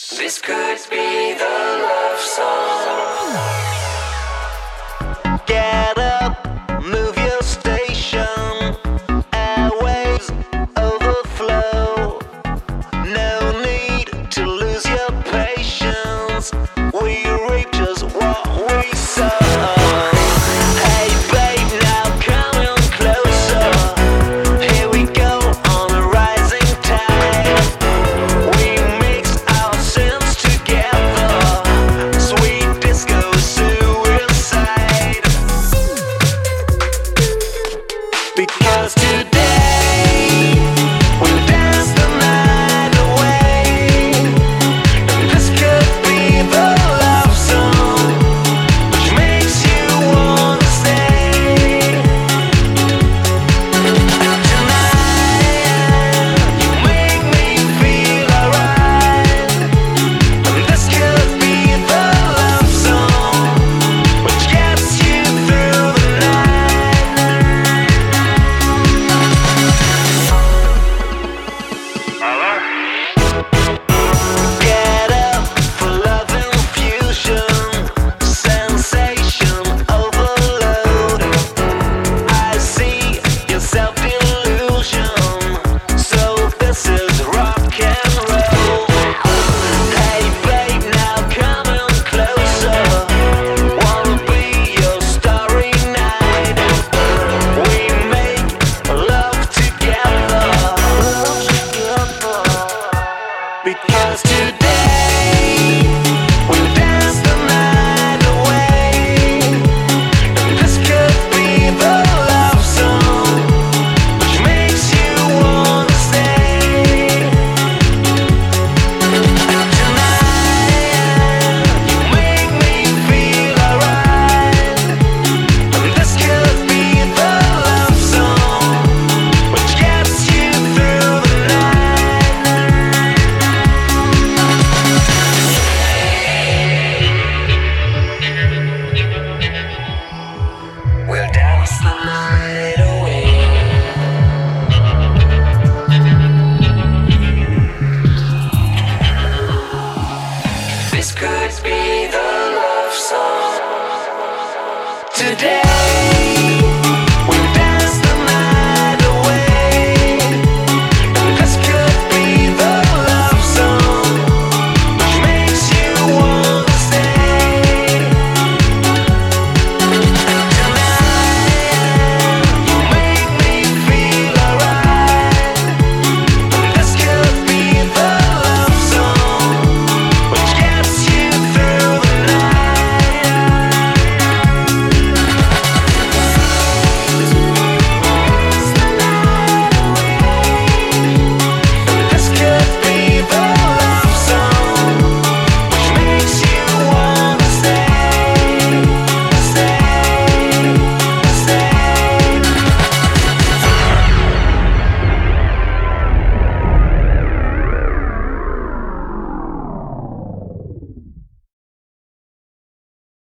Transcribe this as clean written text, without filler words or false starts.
This could be the love song. Get up, move your station. Airwaves overflow. No need to lose your patience. We reap just what we sow. Hey babe, now come on closer. Here we go on a rising tide. We mix our sins together. Sweet disco suicide. Because today we'll dance the night away. This could be the love song which makes you wanna stay. Tonight you make me feel alright. This could be the love song which gets you through the night. Get up for love infusion, sensation overload. I see your self-delusion, so this is rock and roll. Hey babe, now come in closer. Wanna be your starry night. We make love together. Because today we'll dance the night away. This could be the love song which makes you wanna stay. Tonight you make me feel alright. This could be the love song which gets you through the night. We'll dance the night away. This could be the love song today.